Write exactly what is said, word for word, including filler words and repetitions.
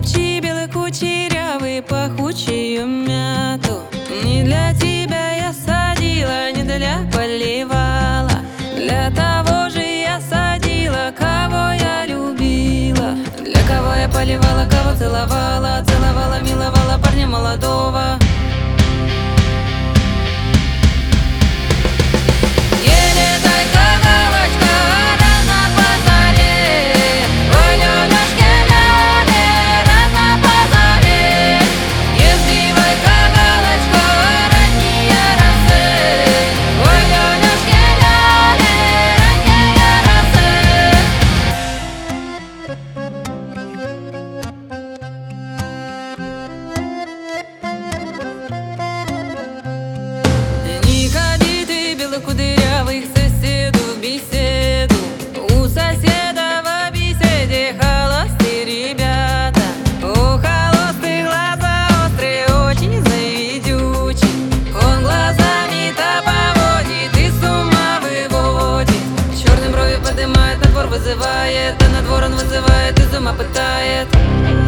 Топчи белый кучерявый пахучую мяту. Не для тебя я садила, не для поливала. Для того же я садила, кого я любила. Для кого я поливала, кого целовала. Целовала, миловала парня молодого. Кудрявых соседу в беседу. У соседа в беседе холостые ребята. У холостых глаза острые, очень завидючий. Он глазами-то поводит и с ума выводит. Черные брови поднимает, на двор вызывает, а на двор он вызывает, из ума пытает.